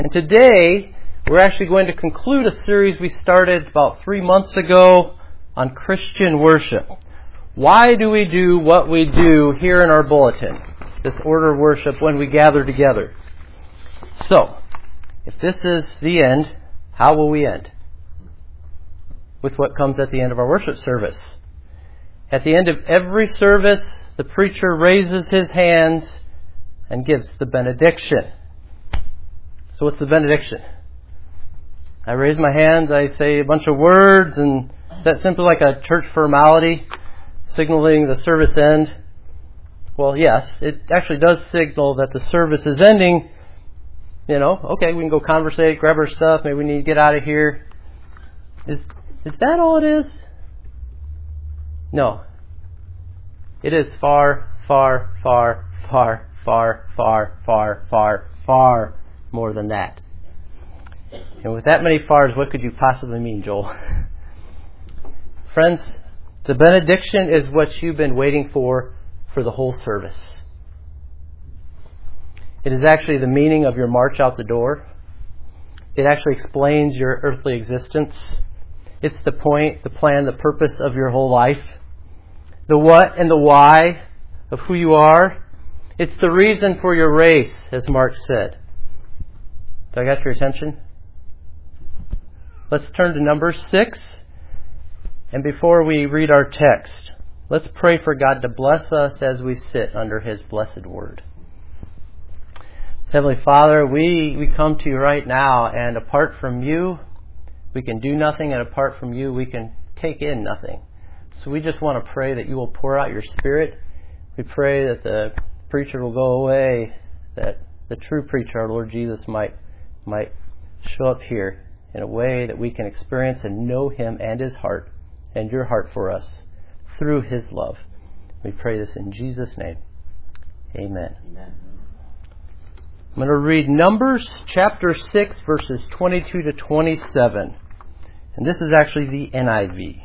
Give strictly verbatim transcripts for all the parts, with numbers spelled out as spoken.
And today, we're actually going to conclude a series we started about three months ago on Christian worship. Why do we do what we do here in our bulletin, this order of worship when we gather together? So, if this is the end, how will we end? With what comes at the end of our worship service. At the end of every service, the preacher raises his hands and gives the benediction. So what's the benediction? I raise my hands, I say a bunch of words, and is that simply like a church formality, signaling the service end? Well, yes, it actually does signal that the service is ending. You know, okay, we can go conversate, grab our stuff, maybe we need to get out of here. Is is that all it is? No. It is far, far, far, far, far, far, far, far, far more than that. And with that many fars, what could you possibly mean, Joel? Friends, the benediction is what you've been waiting for for the whole service. It is actually the meaning of your march out the door. It actually explains your earthly existence. It's the point, the plan, the purpose of your whole life. The what and the why of who you are. It's the reason for your race, as Mark said. So I got your attention? Let's turn to Numbers six. And before we read our text, let's pray for God to bless us as we sit under His blessed word. Heavenly Father, we, we come to you right now, and apart from you, we can do nothing, and apart from you, we can take in nothing. So we just want to pray that you will pour out your Spirit. We pray that the preacher will go away, that the true preacher, our Lord Jesus, might might show up here in a way that we can experience and know Him and His heart and your heart for us through His love. We pray this in Jesus' name. Amen. Amen. I'm going to read Numbers chapter six, verses twenty-two to twenty-seven. And this is actually the N I V.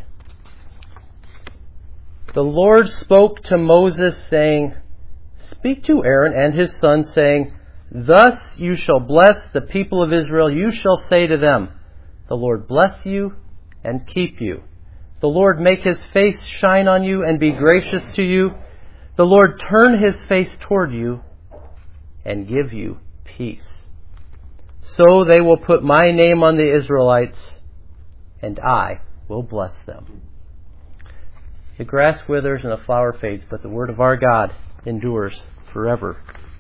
The Lord spoke to Moses, saying, "Speak to Aaron and his sons, saying, Thus you shall bless the people of Israel. You shall say to them, The Lord bless you and keep you. The Lord make His face shine on you and be gracious to you. The Lord turn His face toward you and give you peace. So they will put my name on the Israelites, and I will bless them." The grass withers and the flower fades, but the word of our God endures forever.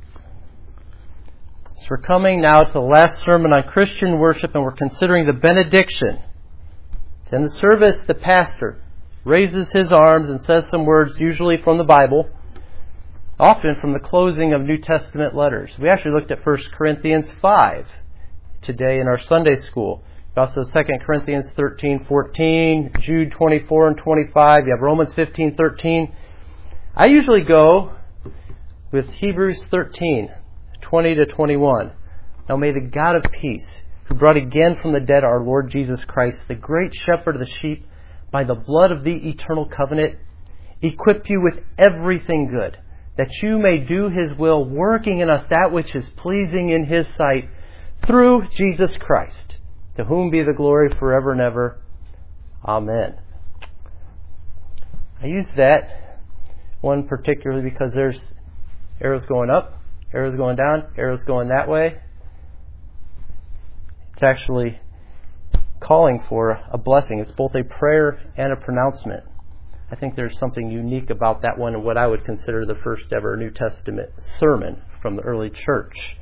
So we're coming now to the last sermon on Christian worship, and we're considering the benediction. In the service, the pastor raises his arms and says some words, usually from the Bible, often from the closing of New Testament letters. We actually looked at First Corinthians five today in our Sunday school. Also Second Corinthians thirteen, fourteen, Jude twenty-four and twenty-five. You have Romans fifteen, thirteen. I usually go with Hebrews thirteen, twenty to twenty-one. Now may the God of peace, who brought again from the dead our Lord Jesus Christ, the great shepherd of the sheep, by the blood of the eternal covenant, equip you with everything good, that you may do His will, working in us that which is pleasing in His sight, through Jesus Christ, to whom be the glory forever and ever. Amen. I use that one particularly because there's arrows going up, arrows going down, arrows going that way. It's actually calling for a blessing. It's both a prayer and a pronouncement. I think there's something unique about that one and what I would consider the first ever New Testament sermon from the early church.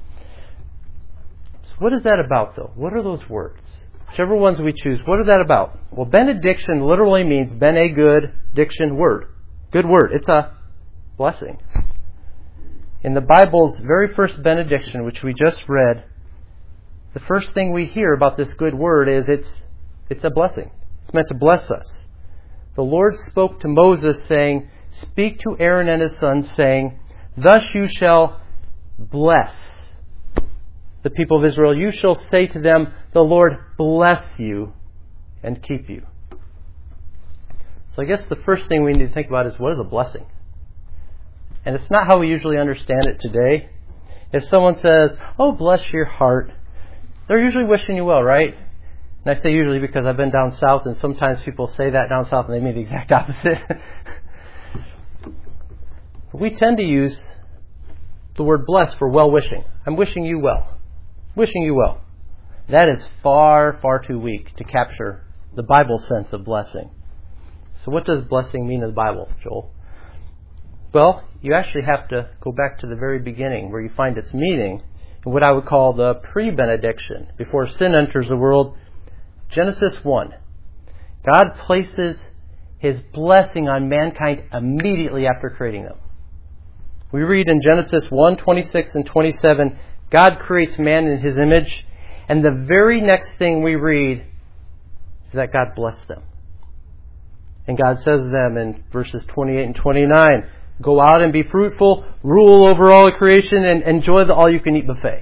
So what is that about, though? What are those words? Whichever ones we choose, what is that about? Well, benediction literally means bene good diction word. Good word. It's a blessing. In the Bible's very first benediction, which we just read, the first thing we hear about this good word is it's it's a blessing. It's meant to bless us. The Lord spoke to Moses, saying, "Speak to Aaron and his sons, saying, Thus you shall bless the people of Israel. You shall say to them, The Lord bless you and keep you." So I guess the first thing we need to think about is, what is a blessing? And it's not how we usually understand it today. If someone says, "Oh, bless your heart," they're usually wishing you well, right? And I say usually because I've been down south, and sometimes people say that down south and they mean the exact opposite. We tend to use the word bless for well-wishing. I'm wishing you well. Wishing you well. That is far, far too weak to capture the Bible sense of blessing. So what does blessing mean in the Bible, Joel? Well, you actually have to go back to the very beginning where you find its meaning in what I would call the pre-benediction. Before sin enters the world, Genesis one. God places His blessing on mankind immediately after creating them. We read in Genesis one, twenty-six and twenty-seven, God creates man in His image, and the very next thing we read is that God blessed them. And God says to them in verses twenty-eight and twenty-nine, go out and be fruitful, rule over all of creation, and enjoy the all-you-can-eat buffet.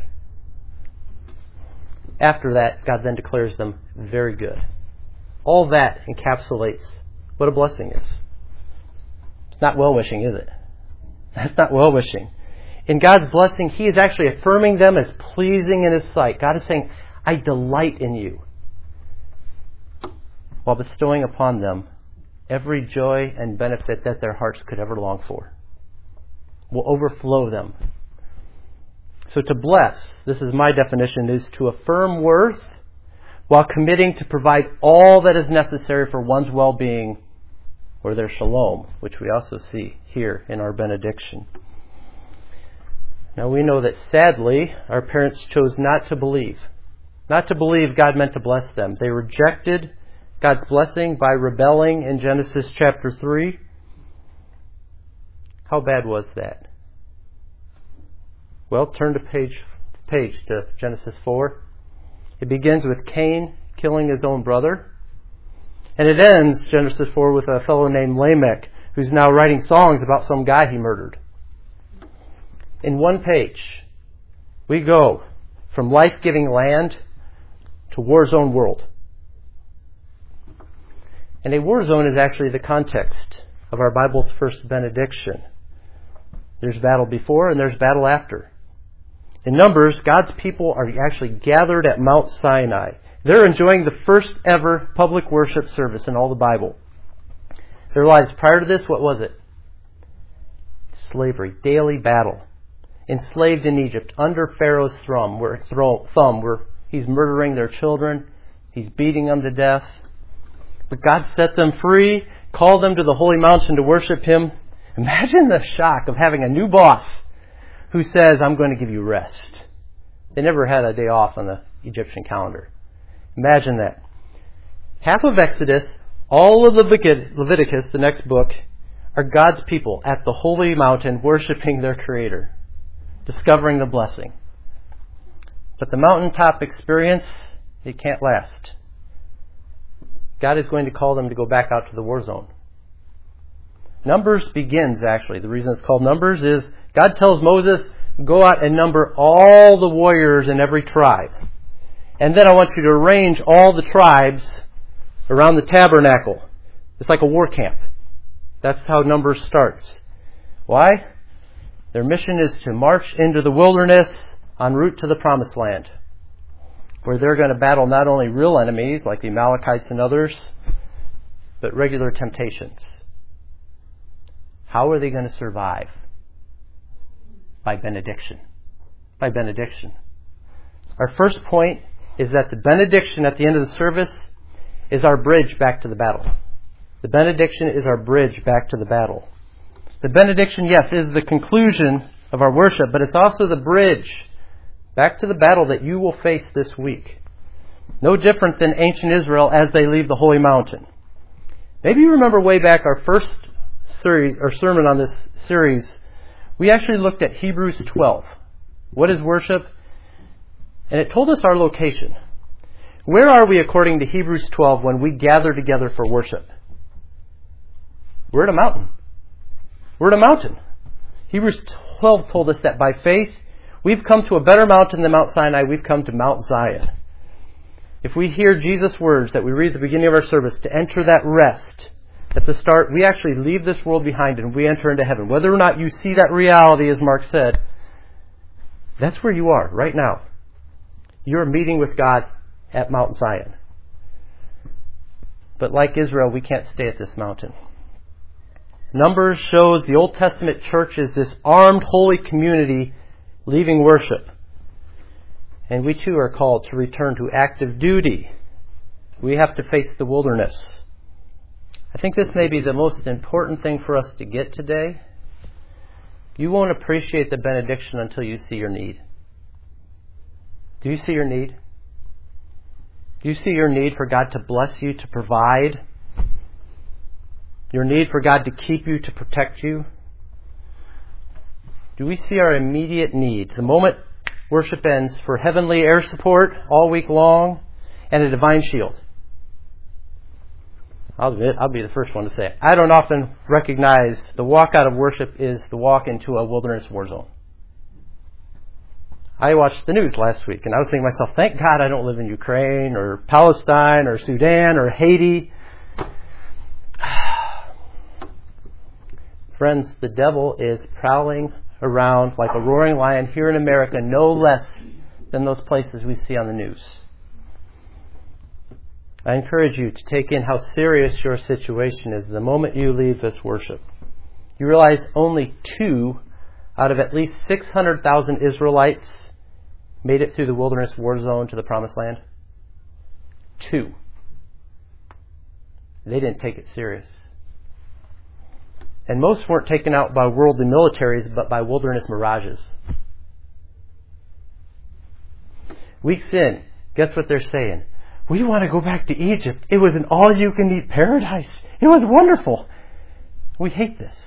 After that, God then declares them very good. All that encapsulates what a blessing is. It's not well-wishing, is it? That's not well-wishing. In God's blessing, He is actually affirming them as pleasing in His sight. God is saying, I delight in you, while bestowing upon them every joy and benefit that their hearts could ever long for. Will overflow them. So to bless, this is my definition, is to affirm worth while committing to provide all that is necessary for one's well-being or their shalom, which we also see here in our benediction. Now we know that sadly, our parents chose not to believe. Not to believe God meant to bless them. They rejected God's blessing by rebelling in Genesis chapter three. How bad was that? Well, turn to page, page to Genesis four. It begins with Cain killing his own brother. And it ends, Genesis four, with a fellow named Lamech, who's now writing songs about some guy he murdered. In one page, we go from life-giving land to war-zone world. And a war zone is actually the context of our Bible's first benediction. There's battle before and there's battle after. In Numbers, God's people are actually gathered at Mount Sinai. They're enjoying the first ever public worship service in all the Bible. Their lives prior to this, what was it? Slavery, daily battle. Enslaved in Egypt, under Pharaoh's thumb, where, thumb, where he's murdering their children, he's beating them to death. But God set them free, called them to the holy mountain to worship Him. Imagine the shock of having a new boss who says, I'm going to give you rest. They never had a day off on the Egyptian calendar. Imagine that. Half of Exodus, all of Leviticus, the next book, are God's people at the holy mountain worshiping their Creator, discovering the blessing. But the mountaintop experience, it can't last. God is going to call them to go back out to the war zone. Numbers begins, actually. The reason it's called Numbers is God tells Moses, go out and number all the warriors in every tribe. And then I want you to arrange all the tribes around the tabernacle. It's like a war camp. That's how Numbers starts. Why? Their mission is to march into the wilderness en route to the Promised Land, where they're going to battle not only real enemies like the Amalekites and others, but regular temptations. How are they going to survive? By benediction. By benediction. Our first point is that the benediction at the end of the service is our bridge back to the battle. The benediction is our bridge back to the battle. The benediction, yes, is the conclusion of our worship, but it's also the bridge back to the battle that you will face this week. No different than ancient Israel as they leave the holy mountain. Maybe you remember way back our first series or sermon on this series, we actually looked at Hebrews twelve. What is worship? And it told us our location. Where are we according to Hebrews twelve when we gather together for worship? We're at a mountain. We're at a mountain. Hebrews twelve told us that by faith, we've come to a better mountain than Mount Sinai. We've come to Mount Zion. If we hear Jesus' words that we read at the beginning of our service, to enter that rest at the start, we actually leave this world behind and we enter into heaven. Whether or not you see that reality, as Mark said, that's where you are right now. You're meeting with God at Mount Zion. But like Israel, we can't stay at this mountain. Numbers shows the Old Testament church is this armed, holy community leaving worship. And we too are called to return to active duty. We have to face the wilderness. I think this may be the most important thing for us to get today. You won't appreciate the benediction until you see your need. Do you see your need? Do you see your need for God to bless you, to provide? Your need for God to keep you, to protect you? Do we see our immediate need, the moment worship ends, for heavenly air support all week long and a divine shield? I'll admit, I'll be the first one to say it. I don't often recognize the walk out of worship is the walk into a wilderness war zone. I watched the news last week and I was thinking to myself, thank God I don't live in Ukraine or Palestine or Sudan or Haiti. Friends, the devil is prowling around like a roaring lion here in America, no less than those places we see on the news. I encourage you to take in how serious your situation is the moment you leave this worship. You realize only two out of at least six hundred thousand Israelites made it through the wilderness war zone to the promised land? Two. They didn't take it serious. And most weren't taken out by worldly militaries, but by wilderness mirages. Weeks in, guess what they're saying? We want to go back to Egypt. It was an all-you-can-eat paradise. It was wonderful. We hate this.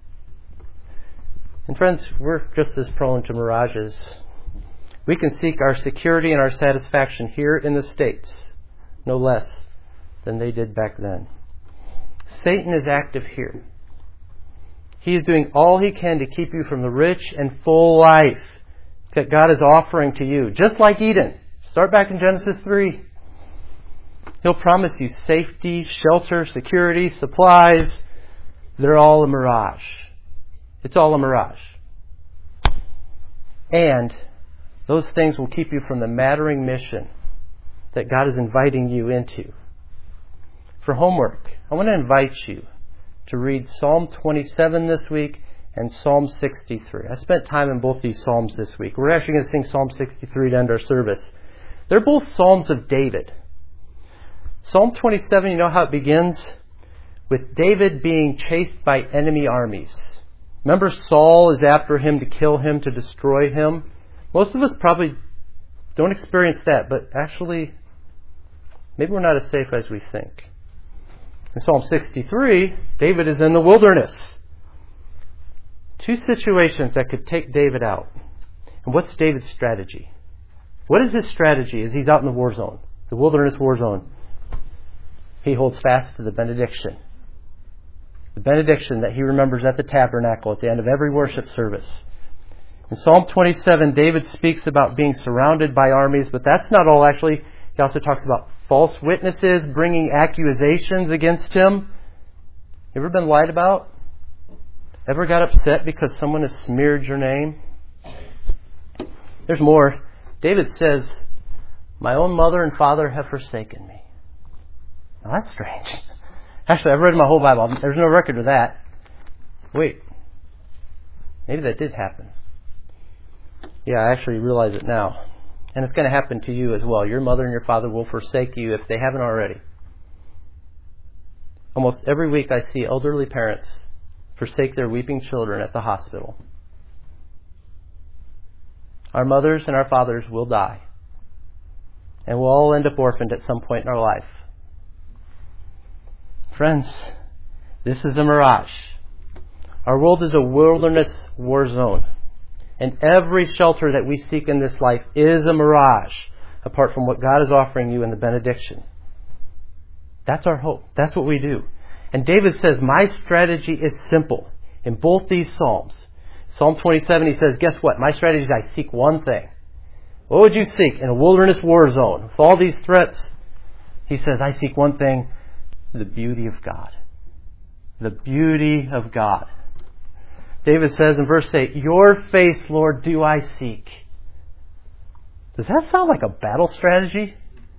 And friends, we're just as prone to mirages. We can seek our security and our satisfaction here in the States, no less than they did back then. Satan is active here. He is doing all he can to keep you from the rich and full life that God is offering to you. Just like Eden. Start back in Genesis three. He'll promise you safety, shelter, security, supplies. They're all a mirage. It's all a mirage. And those things will keep you from the mattering mission that God is inviting you into. For homework, I want to invite you to read Psalm twenty-seven this week and Psalm sixty-three. I spent time in both these Psalms this week. We're actually going to sing Psalm sixty-three to end our service. They're both Psalms of David. Psalm twenty-seven, you know how it begins? With David being chased by enemy armies. Remember, Saul is after him to kill him, to destroy him. Most of us probably don't experience that, but actually, maybe we're not as safe as we think. In Psalm sixty-three, David is in the wilderness. Two situations that could take David out. And what's David's strategy? What is his strategy as he's out in the war zone, the wilderness war zone? He holds fast to the benediction. The benediction that he remembers at the tabernacle at the end of every worship service. In Psalm twenty-seven, David speaks about being surrounded by armies, but that's not all actually. He also talks about false witnesses bringing accusations against him. You ever been lied about? Ever got upset because someone has smeared your name? There's more. David says, my own mother and father have forsaken me. Now that's strange. Actually, I've read my whole Bible. There's no record of that. Wait. Maybe that did happen. Yeah, I actually realize it now. And it's going to happen to you as well. Your mother and your father will forsake you if they haven't already. Almost every week I see elderly parents forsake their weeping children at the hospital. Our mothers and our fathers will die. And we'll all end up orphaned at some point in our life. Friends, this is a mirage. Our world is a wilderness war zone. And every shelter that we seek in this life is a mirage, apart from what God is offering you in the benediction. That's our hope. That's what we do. And David says, my strategy is simple in both these Psalms. Psalm twenty-seven, he says, guess what? My strategy is I seek one thing. What would you seek in a wilderness war zone with all these threats? He says, I seek one thing, the beauty of God. The beauty of God. David says in verse eight, your face, Lord, do I seek. Does that sound like a battle strategy?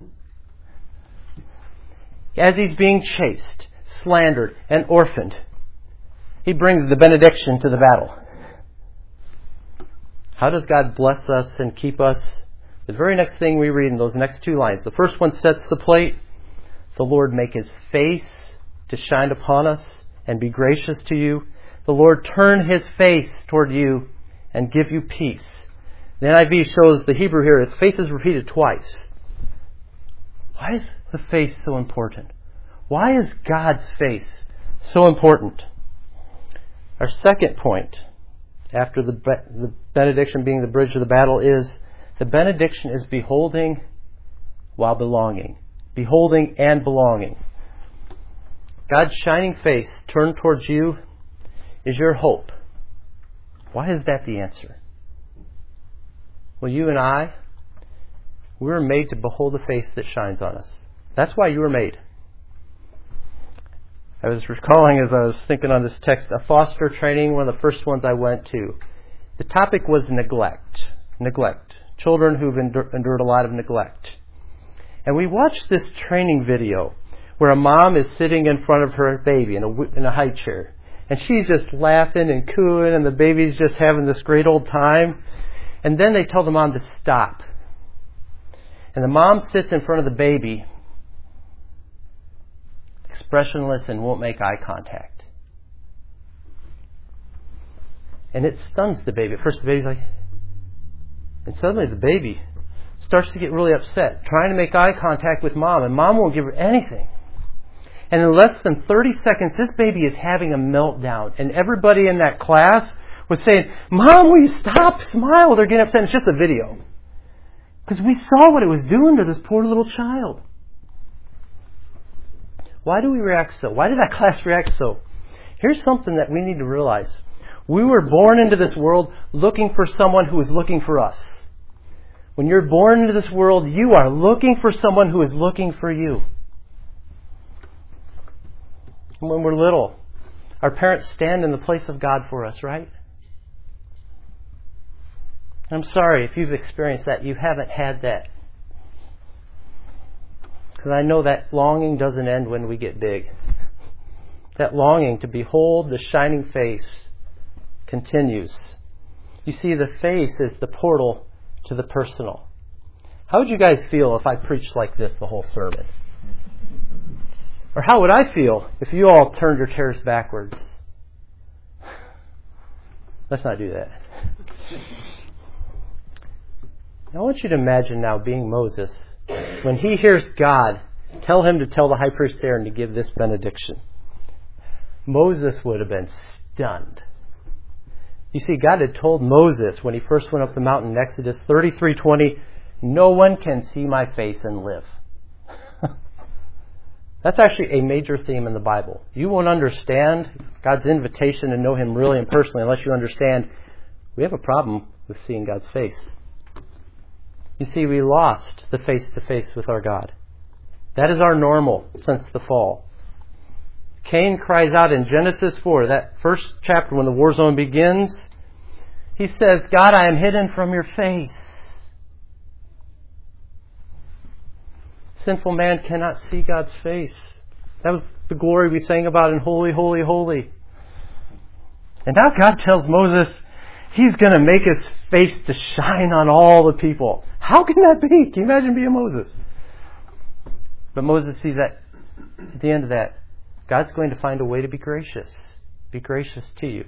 As he's being chased, slandered, and orphaned, he brings the benediction to the battle. How does God bless us and keep us? The very next thing we read in those next two lines. The first one sets the plate. The Lord make his face to shine upon us and be gracious to you. The Lord turn his face toward you and give you peace. The N I V shows the Hebrew here. The face is repeated twice. Why is the face so important? Why is God's face so important? Our second point, after the, the benediction being the bridge to the battle, is the benediction is beholding while belonging. Beholding and belonging. God's shining face turned towards you is your hope. Why is that the answer? Well, you and I, we were made to behold the face that shines on us. That's why you were made. I was recalling as I was thinking on this text, a foster training, one of the first ones I went to. The topic was neglect. Neglect. Children who've endur- endured a lot of neglect. And we watched this training video where a mom is sitting in front of her baby in a, in a high chair. And she's just laughing and cooing, and the baby's just having this great old time. And then they tell the mom to stop. And the mom sits in front of the baby, expressionless, and won't make eye contact. And it stuns the baby. At first the baby's like... And suddenly the baby starts to get really upset, trying to make eye contact with mom, and mom won't give her anything. And in less than thirty seconds, this baby is having a meltdown. And everybody in that class was saying, Mom, will you stop? Smile. They're getting upset. It's just a video. Because we saw what it was doing to this poor little child. Why do we react so? Why did that class react so? Here's something that we need to realize. We were born into this world looking for someone who is looking for us. When you're born into this world, you are looking for someone who is looking for you. When we're little, our parents stand in the place of God for us, right? I'm sorry if you've experienced that. You haven't had that. Because I know that longing doesn't end when we get big. That longing to behold the shining face continues. You see, the face is the portal to the personal. How would you guys feel if I preached like this the whole sermon? Or how would I feel if you all turned your chairs backwards? Let's not do that. I want you to imagine now being Moses. When he hears God tell him to tell the high priest Aaron to give this benediction, Moses would have been stunned. You see, God had told Moses when he first went up the mountain in Exodus thirty-three twenty, no one can see my face and live. That's actually a major theme in the Bible. You won't understand God's invitation to know him really and personally unless you understand we have a problem with seeing God's face. You see, we lost the face-to-face with our God. That is our normal since the fall. Cain cries out in Genesis four, that first chapter when the war zone begins. He says, God, I am hidden from your face. Sinful man cannot see God's face. That was the glory we sang about in Holy, Holy, Holy. And now God tells Moses he's going to make his face to shine on all the people. How can that be? Can you imagine being Moses? But Moses sees that at the end of that, God's going to find a way to be gracious. Be gracious to you.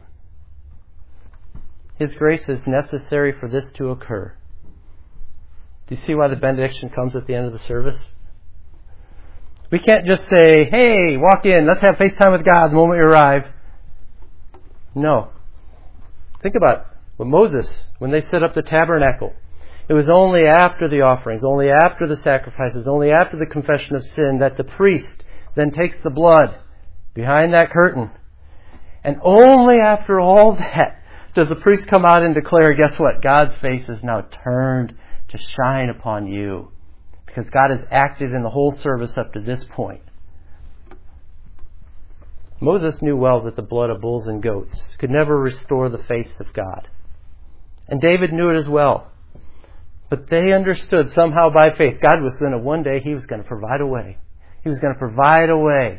His grace is necessary for this to occur. Do you see why the benediction comes at the end of the service? We can't just say, hey, walk in, let's have FaceTime with God the moment you arrive. No. Think about it. With Moses, when they set up the tabernacle, it was only after the offerings, only after the sacrifices, only after the confession of sin that the priest then takes the blood behind that curtain. And only after all that does the priest come out and declare, guess what? God's face is now turned to shine upon you. Because God has acted in the whole service up to this point. Moses knew well that the blood of bulls and goats could never restore the face of God. And David knew it as well. But they understood somehow by faith, God was going to, one day, He was going to provide a way. He was going to provide a way.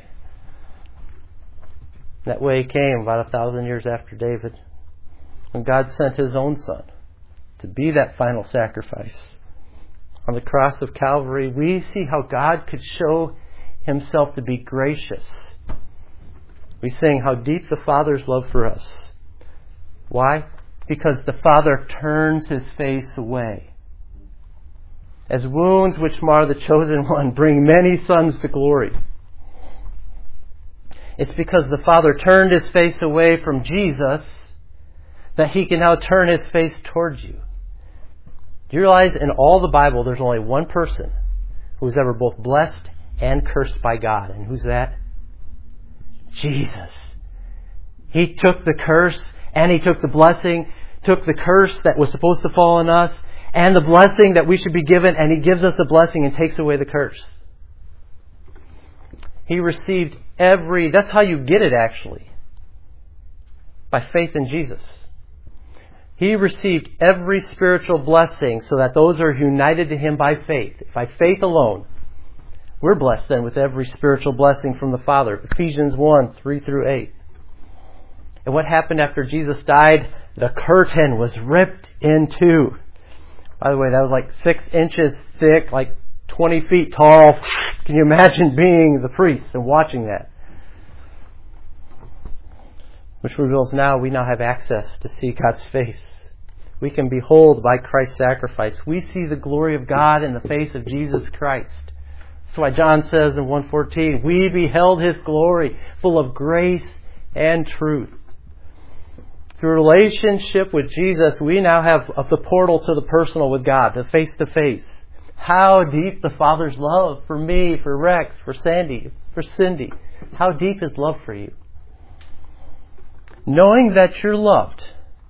That way came about a thousand years after David, when God sent His own Son to be that final sacrifice. On the cross of Calvary, we see how God could show Himself to be gracious. We sing how deep the Father's love for us. Why? Because the Father turns His face away. As wounds which mar the chosen one bring many sons to glory. It's because the Father turned His face away from Jesus that He can now turn His face towards you. Do you realize in all the Bible there's only one person who was ever both blessed and cursed by God? And who's that? Jesus. He took the curse and He took the blessing, took the curse that was supposed to fall on us and the blessing that we should be given, and He gives us the blessing and takes away the curse. He received every, that's how you get it actually, by faith in Jesus. He received every spiritual blessing so that those are united to Him by faith. By faith alone, we're blessed then with every spiritual blessing from the Father. Ephesians one, three through eight. And what happened after Jesus died? The curtain was ripped in two. By the way, that was like six inches thick, like twenty feet tall. Can you imagine being the priest and watching that? Which reveals now we now have access to see God's face. We can behold by Christ's sacrifice. We see the glory of God in the face of Jesus Christ. That's why John says in one fourteen, we beheld His glory, full of grace and truth. Through relationship with Jesus, we now have the portal to the personal with God, the face-to-face. How deep the Father's love for me, for Rex, for Sandy, for Cindy. How deep His love for you. Knowing that you're loved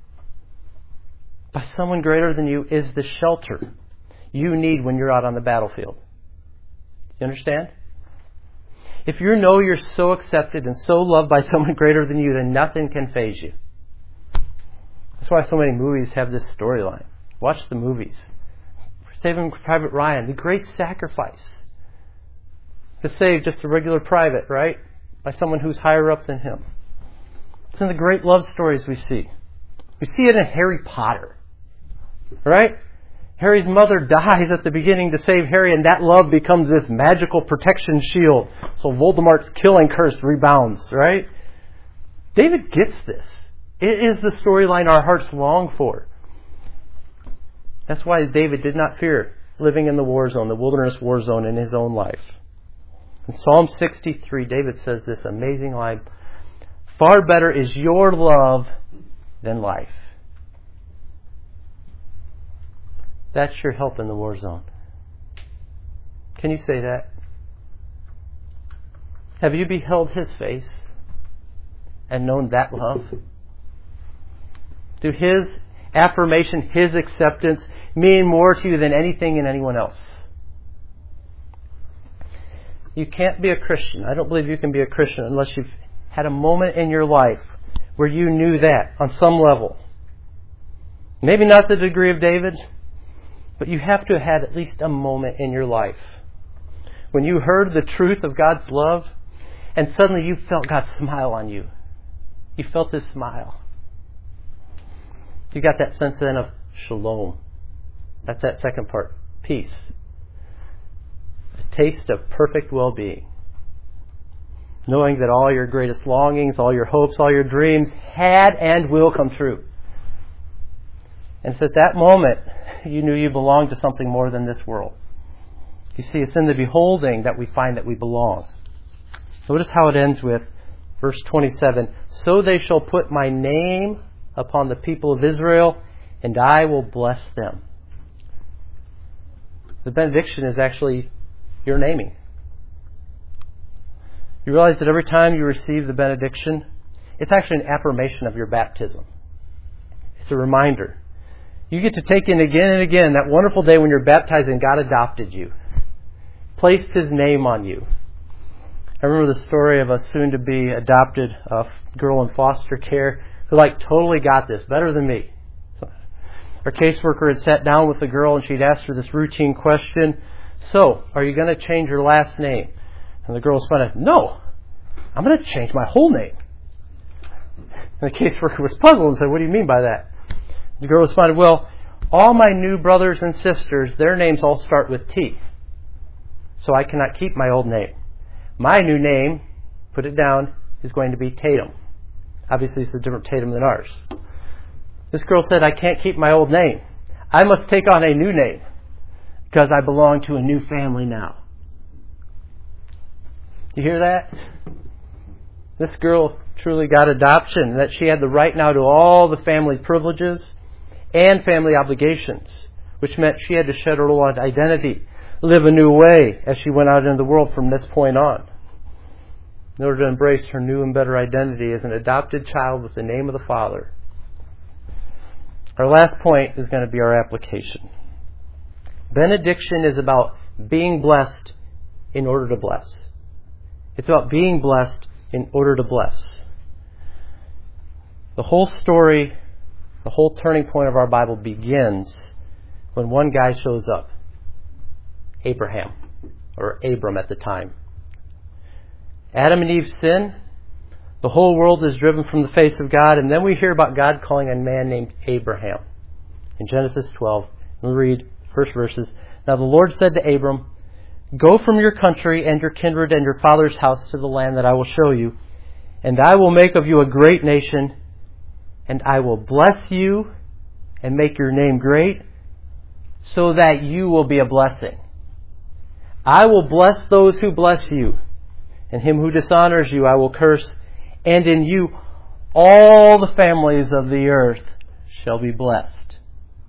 by someone greater than you is the shelter you need when you're out on the battlefield. You understand? If you know you're so accepted and so loved by someone greater than you, then nothing can faze you. That's why so many movies have this storyline. Watch the movies. Saving Private Ryan, the great sacrifice to save just a regular private, right? By someone who's higher up than him. It's in the great love stories we see. We see it in Harry Potter, right? Harry's mother dies at the beginning to save Harry, and that love becomes this magical protection shield. So Voldemort's killing curse rebounds, right? David gets this. It is the storyline our hearts long for. That's why David did not fear living in the war zone, the wilderness war zone in his own life. In Psalm sixty-three, David says this amazing line, far better is your love than life. That's your help in the war zone. Can you say that? Have you beheld His face and known that love? Do His affirmation, His acceptance mean more to you than anything and anyone else? You can't be a Christian. I don't believe you can be a Christian unless you've had a moment in your life where you knew that on some level. Maybe not the degree of David, but you have to have had at least a moment in your life when you heard the truth of God's love and suddenly you felt God smile on you. You felt His smile. You got that sense then of shalom. That's that second part. Peace. A taste of perfect well-being. Knowing that all your greatest longings, all your hopes, all your dreams had and will come true. And it's at that moment you knew you belonged to something more than this world. You see, it's in the beholding that we find that we belong. Notice how it ends with verse twenty-seven. So they shall put my name upon the people of Israel, and I will bless them. The benediction is actually your naming. You realize that every time you receive the benediction, it's actually an affirmation of your baptism. It's a reminder. You get to take in again and again that wonderful day when you're baptized and God adopted you, placed His name on you. I remember the story of a soon-to-be adopted uh, girl in foster care who like totally got this, better than me. Our caseworker had sat down with the girl and she'd asked her this routine question. So, are you going to change your last name? And the girl responded, no, I'm going to change my whole name. And the caseworker was puzzled and said, what do you mean by that? The girl responded, well, all my new brothers and sisters, their names all start with T. So I cannot keep my old name. My new name, put it down, is going to be Tatum. Obviously, it's a different Tatum than ours. This girl said, I can't keep my old name. I must take on a new name because I belong to a new family now. You hear that? This girl truly got adoption, that she had the right now to all the family privileges and family obligations, which meant she had to shed her old identity, live a new way as she went out into the world from this point on, in order to embrace her new and better identity as an adopted child with the name of the Father. Our last point is going to be our application. Benediction is about being blessed in order to bless. It's about being blessed in order to bless. The whole story, the whole turning point of our Bible begins when one guy shows up. Abraham, or Abram at the time. Adam and Eve sin. The whole world is driven from the face of God. And then we hear about God calling a man named Abraham. In Genesis twelve, we read first verses. Now the Lord said to Abram, go from your country and your kindred and your father's house to the land that I will show you. And I will make of you a great nation. And I will bless you and make your name great so that you will be a blessing. I will bless those who bless you, and him who dishonors you I will curse, and in you all the families of the earth shall be blessed.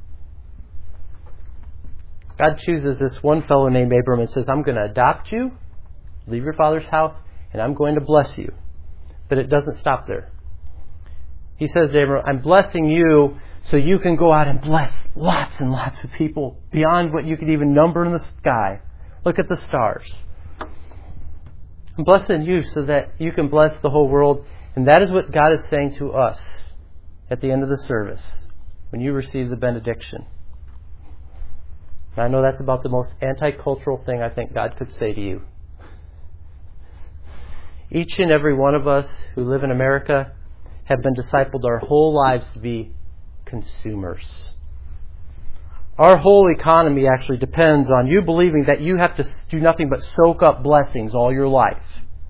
God chooses this one fellow named Abram and says, I'm going to adopt you, leave your father's house, and I'm going to bless you. But it doesn't stop there. He says to Abram, I'm blessing you so you can go out and bless lots and lots of people beyond what you could even number in the sky. Look at the stars. I'm blessing you so that you can bless the whole world. And that is what God is saying to us at the end of the service when you receive the benediction. And I know that's about the most anti-cultural thing I think God could say to you. Each and every one of us who live in America have been discipled our whole lives to be consumers. Our whole economy actually depends on you believing that you have to do nothing but soak up blessings all your life.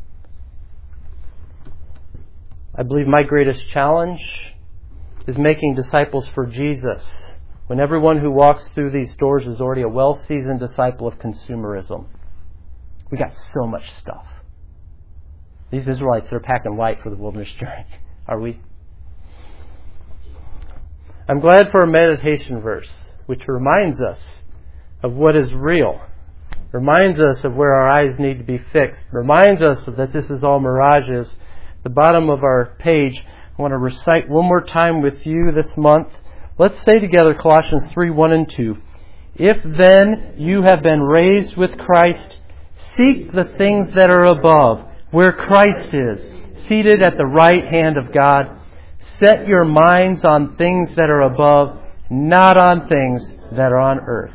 I believe my greatest challenge is making disciples for Jesus when everyone who walks through these doors is already a well-seasoned disciple of consumerism. We got so much stuff. These Israelites, they're packing light for the wilderness journey. Are we? I'm glad for a meditation verse, which reminds us of what is real, reminds us of where our eyes need to be fixed, reminds us that this is all mirages. The bottom of our page, I want to recite one more time with you this month. Let's say together Colossians three, one and two. If then you have been raised with Christ, seek the things that are above, where Christ is, seated at the right hand of God. Set your minds on things that are above, not on things that are on earth.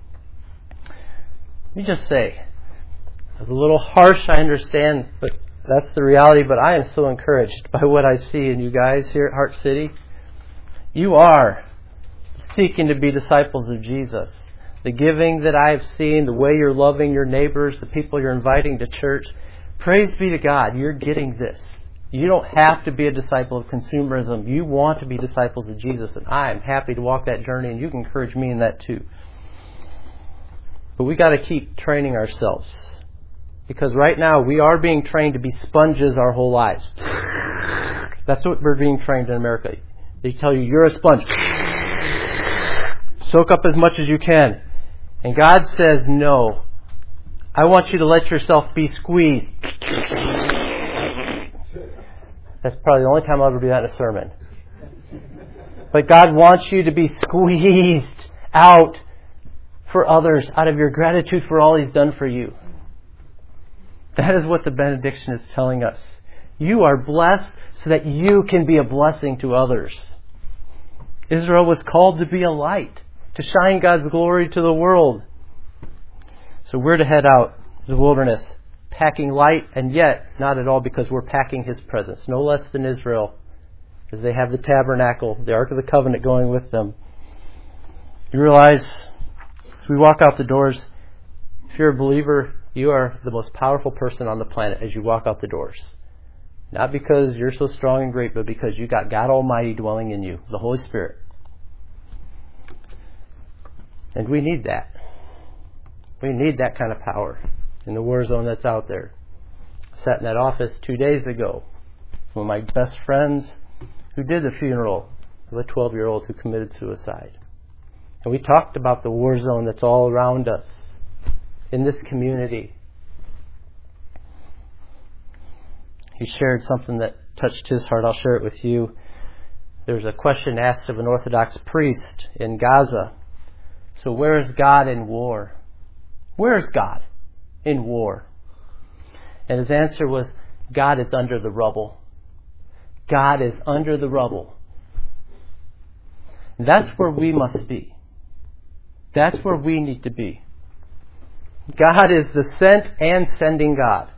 Let me just say, it's a little harsh, I understand, but that's the reality. But I am so encouraged by what I see in you guys here at Heart City. You are seeking to be disciples of Jesus. The giving that I have seen, the way you're loving your neighbors, the people you're inviting to church, praise be to God, you're getting this. You don't have to be a disciple of consumerism. You want to be disciples of Jesus, and I am happy to walk that journey, and you can encourage me in that too. But we got to keep training ourselves, because right now we are being trained to be sponges our whole lives. That's what we're being trained in America. They tell you you're a sponge. Soak up as much as you can. And God says, no. I want you to let yourself be squeezed. That's probably the only time I'll ever do that in a sermon. But God wants you to be squeezed out for others out of your gratitude for all He's done for you. That is what the benediction is telling us. You are blessed so that you can be a blessing to others. Israel was called to be a light, to shine God's glory to the world. So we're to head out to the wilderness, packing light, and yet not at all because we're packing His presence, no less than Israel, because they have the tabernacle, the Ark of the Covenant going with them. You realize, as we walk out the doors, if you're a believer, you are the most powerful person on the planet as you walk out the doors. Not because you're so strong and great, but because you got God Almighty dwelling in you, the Holy Spirit. And we need that. We need that kind of power in the war zone that's out there. I sat in that office two days ago with one of my best friends who did the funeral of a twelve-year-old who committed suicide. And we talked about the war zone that's all around us in this community. He shared something that touched his heart. I'll share it with you. There's a question asked of an Orthodox priest in Gaza. So where is God in war? Where is God in war? And his answer was, God is under the rubble. God is under the rubble. And that's where we must be. That's where we need to be. God is the sent and sending God.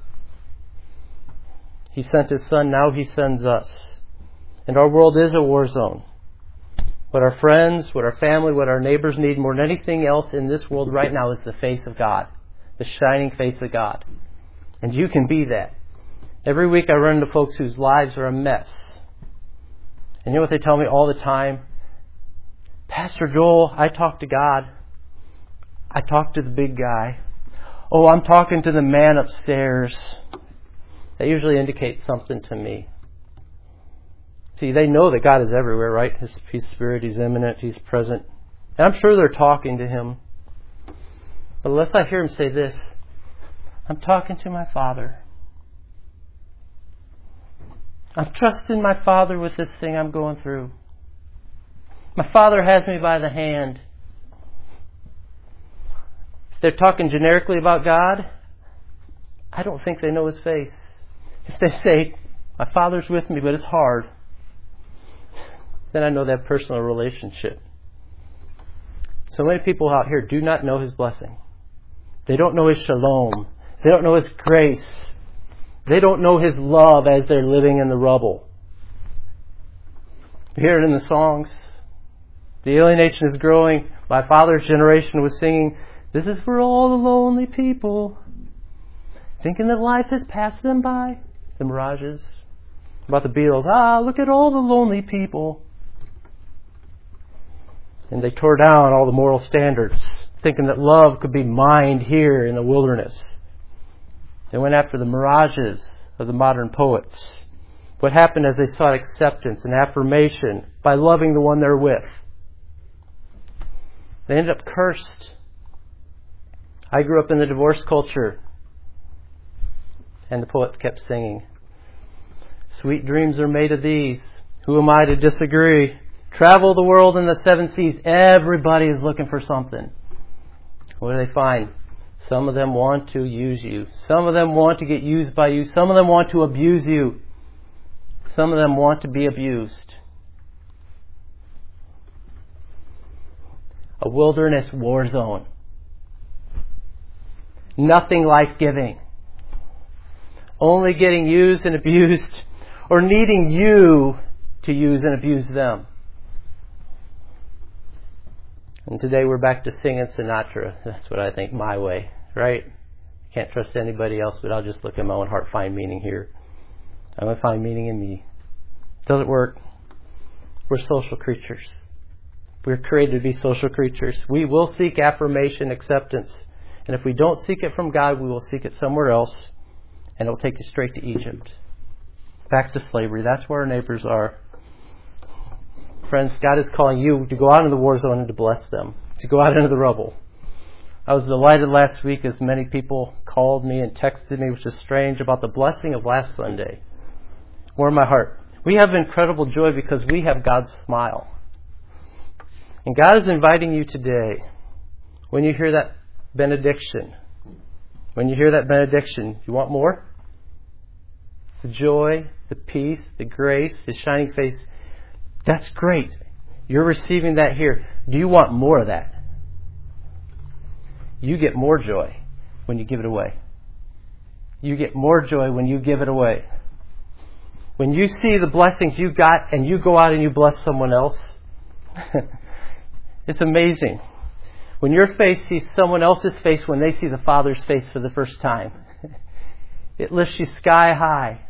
He sent His Son, now He sends us. And our world is a war zone. What our friends, what our family, what our neighbors need more than anything else in this world right now is the face of God. The shining face of God. And you can be that. Every week I run into folks whose lives are a mess. And you know what they tell me all the time? Pastor Joel, I talk to God. I talk to the big guy. Oh, I'm talking to the man upstairs. That usually indicates something to me. See, they know that God is everywhere, right? His, his Spirit, He's immanent, He's present. And I'm sure they're talking to Him. But unless I hear Him say this, I'm talking to my Father. I'm trusting my Father with this thing I'm going through. My Father has me by the hand. If they're talking generically about God, I don't think they know His face. If they say, my Father's with me, but it's hard, then I know that personal relationship. So many people out here do not know His blessing. They don't know His shalom. They don't know His grace. They don't know His love as they're living in the rubble. We hear it in the songs. The alienation is growing. My father's generation was singing, this is for all the lonely people, thinking that life has passed them by. The Mirages. About the Beatles, ah, look at all the lonely people. And they tore down all the moral standards, thinking that love could be mined here in the wilderness. They went after the mirages of the modern poets. What happened as they sought acceptance and affirmation by loving the one they're with? They ended up cursed. I grew up in the divorce culture. And the poets kept singing, sweet dreams are made of these. Who am I to disagree? Travel the world in the seven seas. Everybody is looking for something. What do they find? Some of them want to use you. Some of them want to get used by you. Some of them want to abuse you. Some of them want to be abused. A wilderness war zone. Nothing life-giving. Only getting used and abused, or needing you to use and abuse them. And today we're back to singing Sinatra. That's what I think, my way, right? Can't trust anybody else, but I'll just look at my own heart, find meaning here. I'm going to find meaning in me. It doesn't work. We're social creatures. We're created to be social creatures. We will seek affirmation, acceptance. And if we don't seek it from God, we will seek it somewhere else. And it will take you straight to Egypt. Back to slavery. That's where our neighbors are. Friends, God is calling you to go out into the war zone and to bless them. To go out into the rubble. I was delighted last week as many people called me and texted me, which is strange, about the blessing of last Sunday. Warmed my heart. We have incredible joy because we have God's smile. And God is inviting you today, when you hear that benediction, when you hear that benediction, you want more? The joy, the peace, the grace, His shining face. That's great. You're receiving that here. Do you want more of that? You get more joy when you give it away. You get more joy when you give it away. When you see the blessings you got and you go out and you bless someone else, it's amazing. When your face sees someone else's face when they see the Father's face for the first time, it lifts you sky high.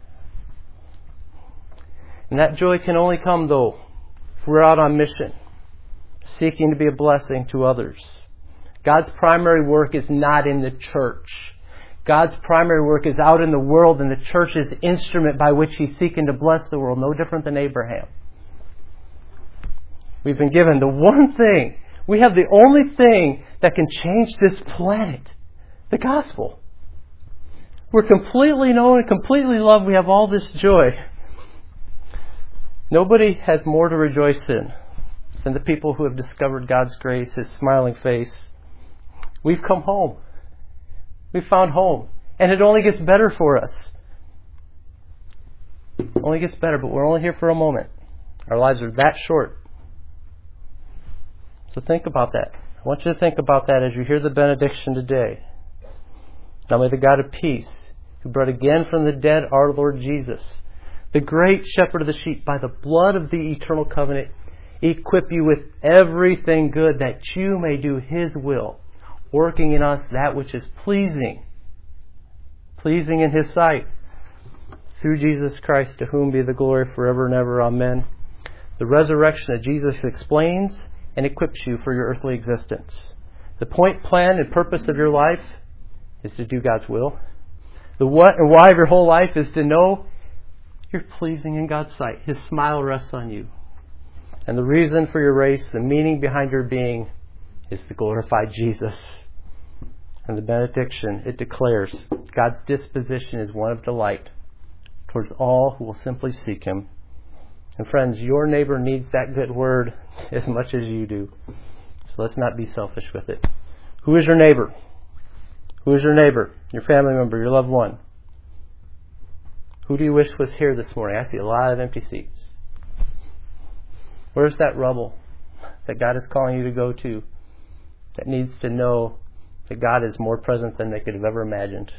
And that joy can only come, though, if we're out on mission, seeking to be a blessing to others. God's primary work is not in the church. God's primary work is out in the world, and the church is the instrument by which He's seeking to bless the world, no different than Abraham. We've been given the one thing. We have the only thing that can change this planet. The gospel. We're completely known and completely loved. We have all this joy. Nobody has more to rejoice in than the people who have discovered God's grace, His smiling face. We've come home. We've found home. And it only gets better for us. It only gets better, but we're only here for a moment. Our lives are that short. So think about that. I want you to think about that as you hear the benediction today. Now may the God of peace, who brought again from the dead our Lord Jesus, the great shepherd of the sheep, by the blood of the eternal covenant, equip you with everything good that you may do His will, working in us that which is pleasing, pleasing in His sight, through Jesus Christ, to whom be the glory forever and ever. Amen. The resurrection of Jesus explains and equips you for your earthly existence. The point, plan, and purpose of your life is to do God's will. The what and why of your whole life is to know you're pleasing in God's sight. His smile rests on you. And the reason for your race, the meaning behind your being, is to glorify Jesus. And the benediction, it declares God's disposition is one of delight towards all who will simply seek Him. And friends, your neighbor needs that good word as much as you do. So let's not be selfish with it. Who is your neighbor? Who is your neighbor? Your family member, your loved one. Who do you wish was here this morning? I see a lot of empty seats. Where's that rubble that God is calling you to go to, that needs to know that God is more present than they could have ever imagined?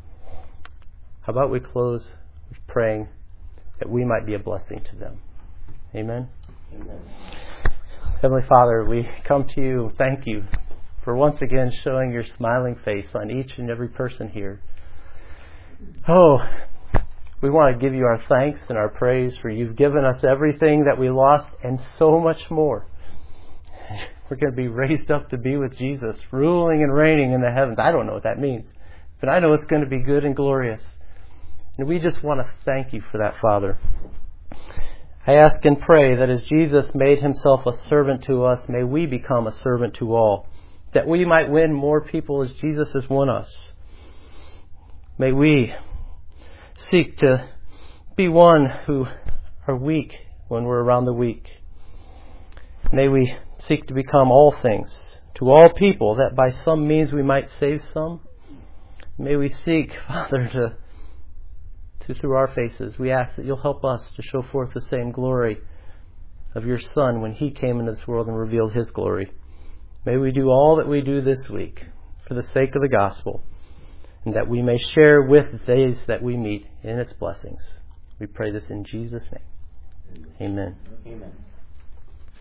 How about we close with praying that we might be a blessing to them. Amen? Amen. Heavenly Father, we come to you. Thank you for once again showing your smiling face on each and every person here. Oh, we want to give you our thanks and our praise, for you've given us everything that we lost and so much more. We're going to be raised up to be with Jesus, ruling and reigning in the heavens. I don't know what that means, but I know it's going to be good and glorious. And we just want to thank you for that, Father. I ask and pray that as Jesus made Himself a servant to us, may we become a servant to all, that we might win more people as Jesus has won us. May we seek to be one who are weak when we're around the weak. May we seek to become all things to all people, that by some means we might save some. May we seek, Father, to, to through our faces, we ask that you'll help us to show forth the same glory of your Son when He came into this world and revealed His glory. May we do all that we do this week for the sake of the gospel, and that we may share with those that we meet in its blessings. We pray this in Jesus' name. Amen. Amen.